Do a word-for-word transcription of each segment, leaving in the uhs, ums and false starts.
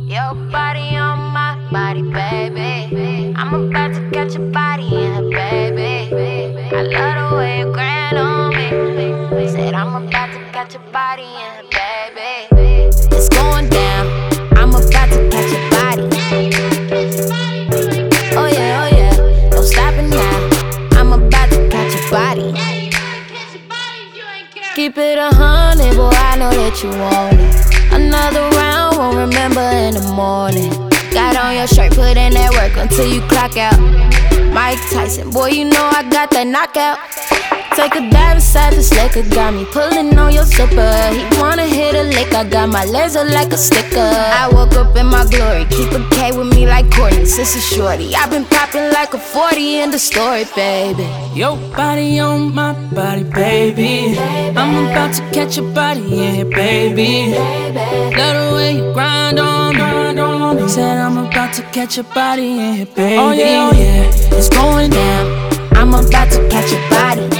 Your body on my body, baby. I'm about to catch your body in her, baby. I love the way you grind on me. Said I'm about to catch your body in her, baby. It's going down. I'm about to catch your body. Oh yeah, oh yeah. No stopping now. I'm about to catch your body. Keep it a hundred, boy, I know that you want it. Another round, won't remember in the morning. Got on your shirt, put in that work until you clock out. Mike Tyson, boy, you know I got that knockout. Take a dive inside this liquor, got me pulling on your zipper. He wanna hit a lick, I got my legs up like a sticker. I woke up in my glory, keep a K with me like Courtney, sister shorty. I been popping like a forty in the story, baby. Your body on my body, baby. I'm about to catch your body in here, baby. Love the way you grind on me. Said I'm about to catch your body in here, baby. Oh yeah, oh yeah, it's going down. I'm about to catch your body.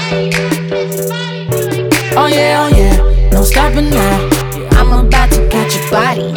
Oh yeah, oh yeah, no stopping now. I'm about to catch your body.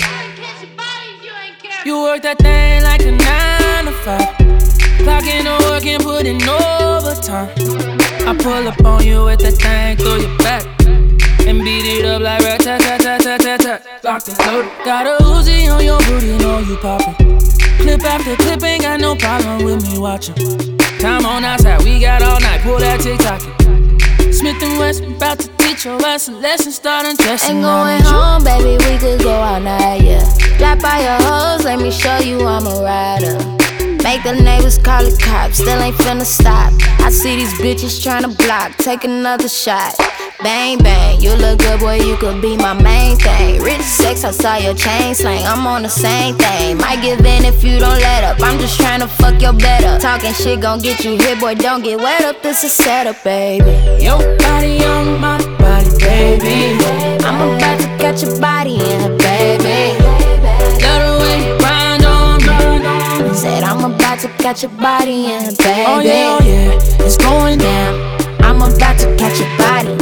You work that thing like a nine to five. Clocking the work and putting overtime. I pull up on you with that thing through your back and beat it up like rat tat tat tat tat tat tat. Locked and loaded. Got a Uzi on your booty, know you poppin'. Clip after clip, ain't got no problem with me watching. Time on outside, we got all night, pull that TikTok. Smith and West, about to teach your ass a lesson, starting testing. Ain't going home, baby, we could go all night, yeah. Drop by your hoes, let me show you I'm a rider. Make the neighbors call the cops, still ain't finna stop. I see these bitches tryna block, take another shot. Bang, bang, you look good, boy, you could be my main thing. Rich sex, I saw your chain slang, I'm on the same thing. Might give in if you don't let up, I'm just tryna fuck your better. Talking shit gon' get you hit, boy, don't get wet up, this is setup, baby. Your body on my body, baby. I'm about to catch your body in her, baby. Love the way you grind on me. Said I'm about to catch your body in her, baby. Oh yeah, oh yeah, it's going down. I'm about to catch your body.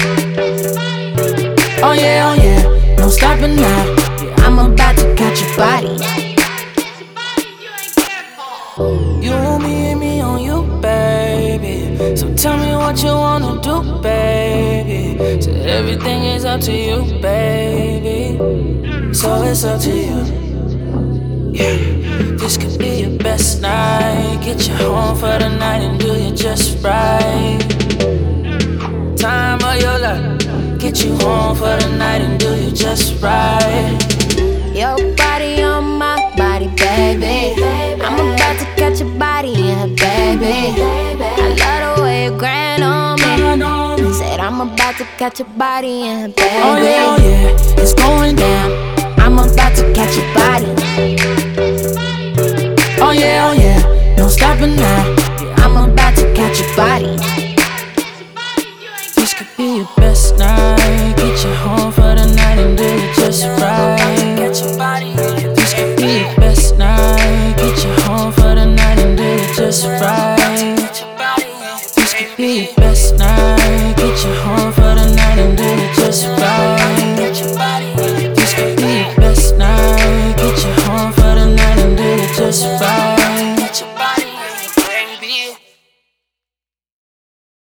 Oh yeah, oh yeah, no stopping now. I'm about to catch your body. You want me and me on you, baby. So tell me what you wanna do, baby. So everything is up to you, baby. So it's up to you. Yeah, this could be your best night. Get you home for the night and do you just right. Time of your life. Get you home for the night and do you just right. Your body on my body, baby. I'm about to catch your body in her, baby. I love the way you grind on me. Said I'm about to catch your body in her, baby. Oh yeah, oh yeah.